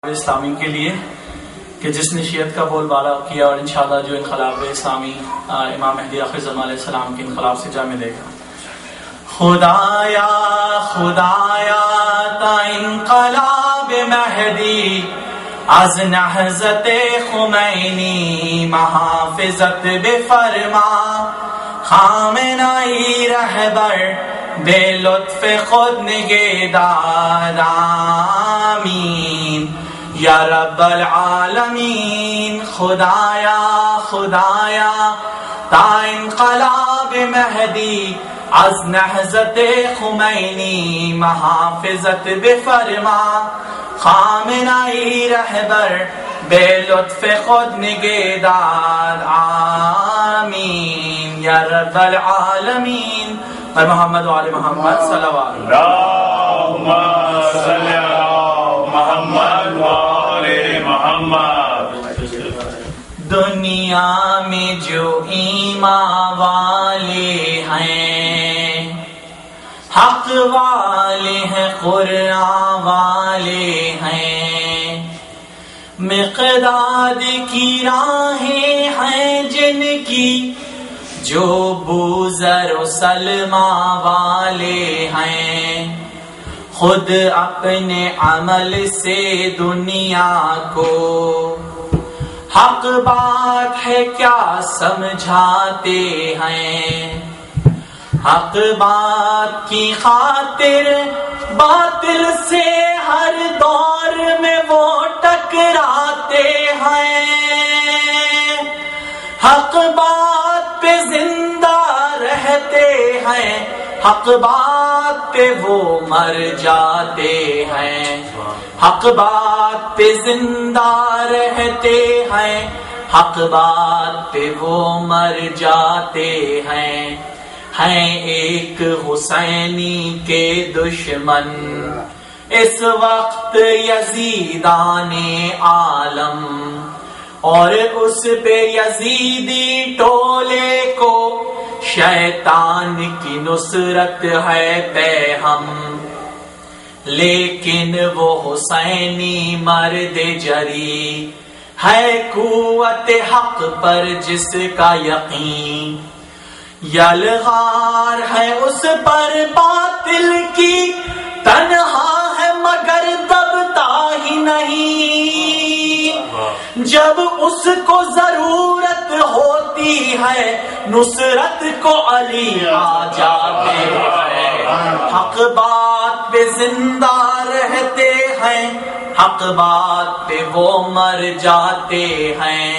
اسلامی کے لیے کہ جس نے شیعت کا بول بالا کیا اور انشاءاللہ جو انقلاب اسلامی امام مہدی آخر زمان علیہ السلام کے انقلاب سے جا ملے گا۔ خدایا خدایا تا انقلاب مہدی از نہضت خمینی محافظت بفرما، خامنائی رہبر بے لطف خود نگہدار آمین یا رب العالمین۔ خدایا خدایا تا انقلاب مہدی از نہضت خمینی محافظت بفرما، خامنائی رہبر بے لطف خود نگہدار آمین یا رب العالمین۔ پر محمد و آل محمد صلوات اللہم صلی علی محمد و آل محمد۔ دنیا میں جو ایمان والے ہیں، حق والے ہیں، قرآن والے ہیں، مقداد کی راہیں ہیں جن کی، جو بوذر و سلمہ والے ہیں، خود اپنے عمل سے دنیا کو حق بات ہے کیا سمجھاتے ہیں، حق بات کی خاطر باطل سے ہر دور میں وہ ٹکراتے ہیں، حق بات پہ زندہ رہتے ہیں، حق بات پہ وہ مر جاتے ہیں، حق بات پہ زندہ رہتے ہیں، حق بات پہ وہ مر جاتے ہیں ایک حسینی کے دشمن اس وقت یزیدان عالم، اور اس پہ یزیدی ٹولے کو شیطان کی نصرت ہے پہ ہم، لیکن وہ حسینی مرد جری ہے قوت حق پر جس کا یقین، یلغار ہے اس پر باطل کی تنہا ہے مگر دبتا ہی نہیں، جب اس کو ضرورت ہوتی ہے نصرت کو علی آ جاتے ہیں، حق بات پہ زندہ رہتے ہیں، حق بات پہ وہ مر جاتے ہیں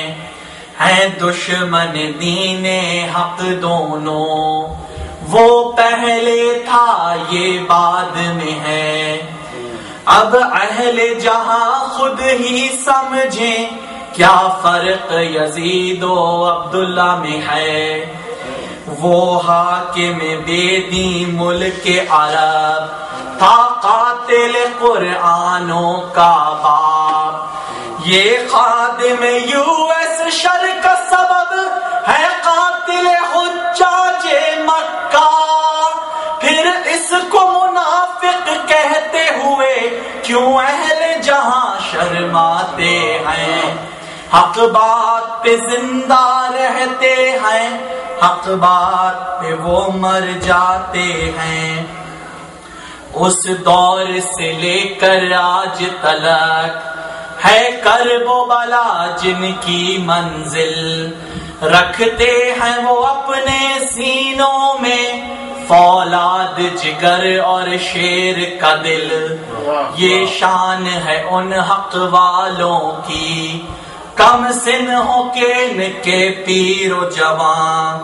دشمن دین حق دونوں، وہ پہلے تھا یہ بعد میں ہے، اب اہل جہاں خود ہی سمجھیں کیا فرق یزید و عبداللہ میں ہے، وہ حاکم بے دین ملک عرب تھا قاتل قرآنوں کا باپ، یہ خادم یو ایس شر کا سبب ہے قاتل حجاج مکہ، پھر اس کو منافق کہتے ہوئے کیوں اہل جہاں شرماتے ہیں، حق بات پہ زندہ رہتے ہیں، حق بات پہ وہ مر جاتے ہیں، اس دور سے لے کر آج تلک ہے کرب و بلا جن کی منزل، رکھتے ہیں وہ اپنے سینوں میں فولاد جگر اور شیر کا دل، یہ شان ہے ان حق والوں کی کم سن ہو کے ان کے پیر و جوان،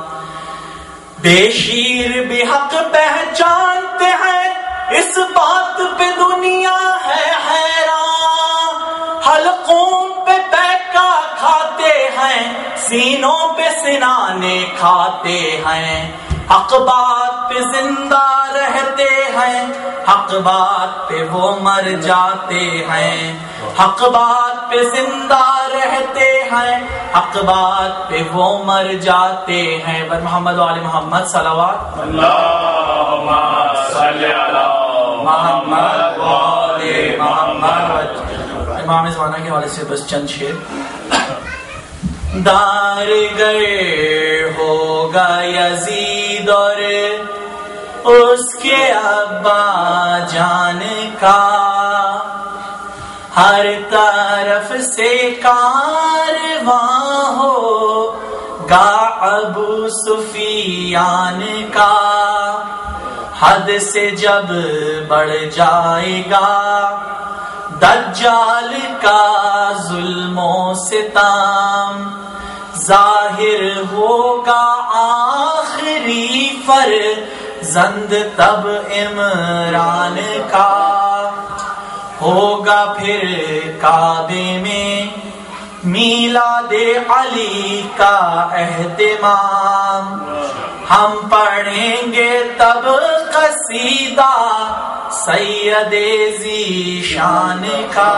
بے شیر بھی حق پہچانتے ہیں، اس بات پہ دنیا ہے حیران، حلقوں پہ پیکا کھاتے ہیں، سینوں پہ سنانے کھاتے ہیں، حق بات پہ زندہ رہتے ہیں، حق بات پہ وہ مر جاتے ہیں، حق بات پہ زندہ رہتے ہیں، حق بات پہ وہ مر جاتے ہیں۔ بر محمد و آل محمد صلوات اللہم صلی علی محمد و آل محمد۔ امام زمانہ کے حوالے سے بس چند شعر. دار گر ہوگا یزید اور اس کے ابا جان کا، ہر طرف سے کارواں ہوگا ابو سفیان کا، حد سے جب بڑھ جائے گا دجال کا ظلم و ستم، ظاہر ہوگا آخری فرزند تب عمران کا، ہوگا پھر کعبے میں میلاد علی کا اہتمام، ہم پڑھیں گے تب قصیدہ سید ذیشان کا،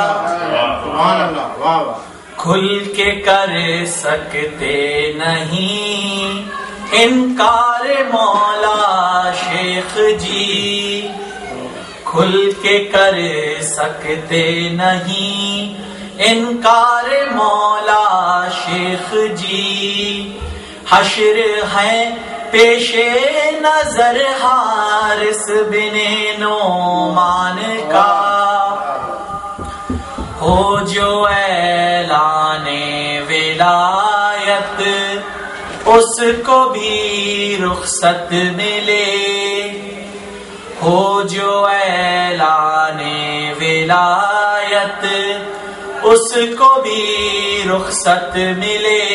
کھل کے کر سکتے نہیں انکار مولا شیخ جی، کھل کے کر سکتے نہیں انکار مولا شیخ جی، حشر ہے پیش نظر حارث بن نعمان کا، ہو جو اعلان ولایت اس کو بھی رخصت ملے، ہو جو اعلان ولایت اس کو بھی رخصت ملے،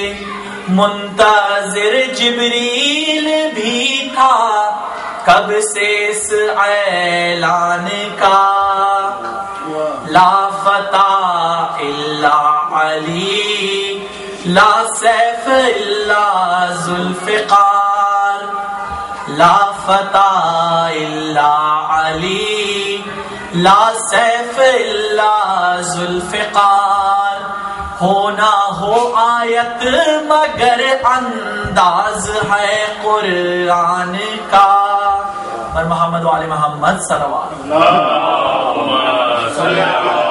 منتظر جبریل بھی تھا کب سے اس اعلان کا، لا فتح الا علی لا سیف الا ذوالفقار، لا فتح الا علی لا سیف الا ذوالفقار، ہونا ہو آیت مگر انداز ہے قرآن کا، پر محمد و آل محمد صلوات اللہ